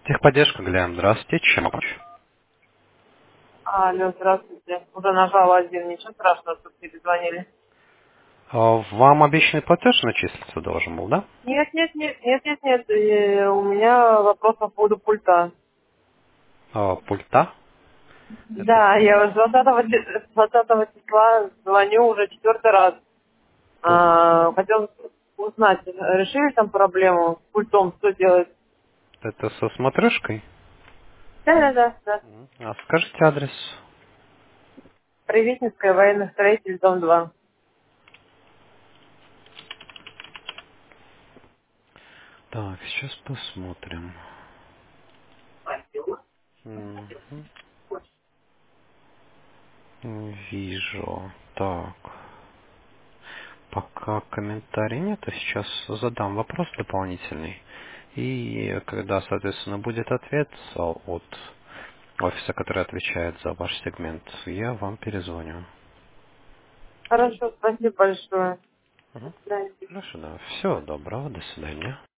Техподдержка, Глям, здравствуйте. Чем помочь? Алло, здравствуйте. Уже нажала один, ничего страшного, что перезвонили. Вам обещанный платеж начислиться должен был, да? Нет, у меня вопрос по поводу пульта. Пульта? Это Да, я уже 20 числа звоню уже четвертый раз. мгм. Хотел узнать, решили там проблему с пультом, что делать? Это со смотрешкой? Да. А скажите адрес. Привитинская, военных строителей, дом 2. Так, сейчас посмотрим. Мгм. Вижу. Так. Пока комментарий нет, а сейчас задам вопрос дополнительный. И когда, соответственно, будет ответ от офиса, который отвечает за ваш сегмент, я вам перезвоню. Хорошо, спасибо большое. До Мгм. свидания. Хорошо, да. Всего доброго, до свидания.